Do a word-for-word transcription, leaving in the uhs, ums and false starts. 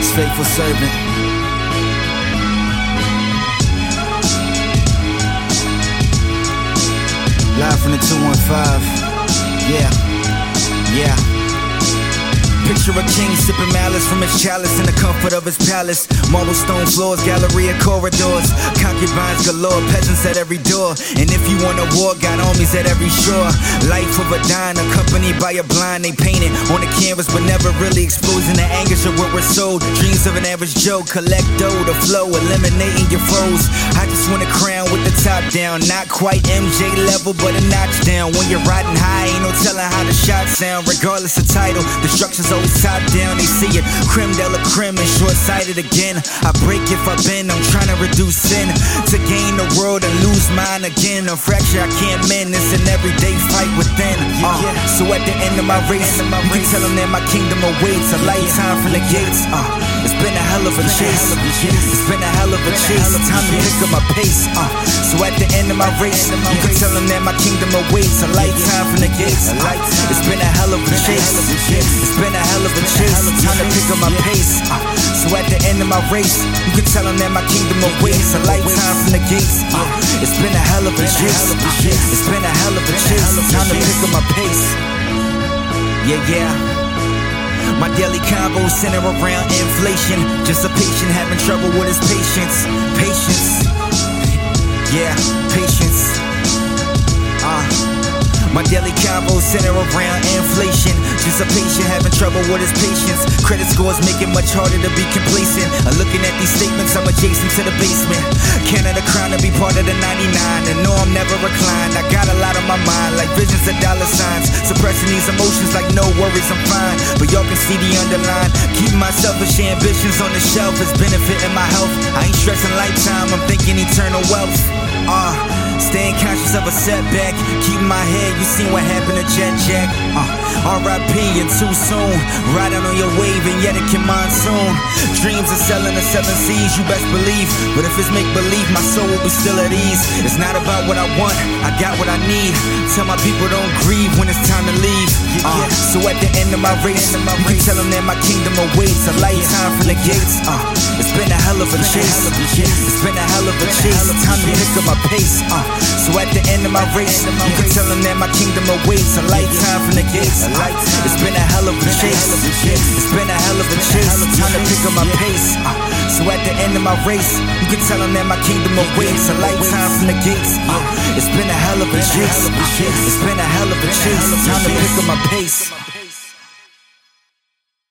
God's faithful servant. Live from the two one five. Yeah, yeah. Picture a king sipping malice from his chalice in the comfort of his palace. Marble stone floors, galleria corridors, concubines galore, peasants at every door. And if you want a war, got armies at every shore. Life of a dime, accompanied by a blind. They painted on the canvas, but never really exposing the anguish of what we're sold. Dreams of an average Joe, collect dough to flow, eliminating your foes. I just want a crown with the top down, not quite M J level, but a notch down. When you're riding high, ain't no telling how the shots sound. Regardless of title, destruction's always top down. They see it, creme de la creme, and short-sighted again. I break if I bend, I'm trying to reduce sin, to gain the world and lose mine again. A fracture I can't mend, it's an everyday fight within. uh, So at the end of my race, you can tell them that my kingdom awaits. A lifetime from the gates. uh, It's been a hell of a chase. It's been a hell of a chase. Time to pick up my pace. uh, So at the end of my race, you can tell them that my kingdom awaits. A lifetime from the gates. uh, It's been a hell of a chase. It's been a hell of a chase. Time to pick up my pace. uh, So at the end of my race, you can tell them that my kingdom awaits. A lifetime from the gates. uh, It's been a hell of a chase. It's been a hell of a chase. Time to pick up my pace. Yeah, yeah. My daily combos center around inflation. Just a patient having trouble with his patience. Patience. Yeah, patience. Uh My daily combos center around inflation. Just a patient having trouble with his patience. Credit scores make it much harder to be complacent. Uh, looking at these statements, I'm adjacent to the basement. Canada crown to be part of the ninety-nine. And no, I'm never reclined. I got a lot on my mind, like visions of dollar signs. Suppressing these emotions like no worries, I'm fine. But y'all can see the underline. Keeping my selfish ambitions on the shelf is benefiting my health. I ain't stressing lifetime, I'm thinking eternal wealth. Uh, staying conscious of a setback. Keeping my head, you seen what happened to Jet Jack. Uh, R I P and too soon. Riding on your wave and yet it can monsoon. Dreams of selling the seven seas, you best believe. But if it's make believe, my soul will be still at ease. It's not about what I want, I got what I need. Tell my people don't grieve when it's time to leave. Uh, so at the end of my race, you can tell them that my kingdom awaits. A lifetime from the gates. Uh, it's been a hell of a chase. It's been a hell of a chase. Time to pick up my pace. Uh, so at the end of my race, you can tell them that my kingdom awaits. A lifetime from the gates. Uh, it's been a hell of a chase. It's been a hell of a chase. Time to pick up my pace. Uh, so at the end of my race, you can tell them that my kingdom awaits. A lifetime from the gates. Uh, it's been a hell of a chase. It's been a hell of a chase. Time to pick up my pace.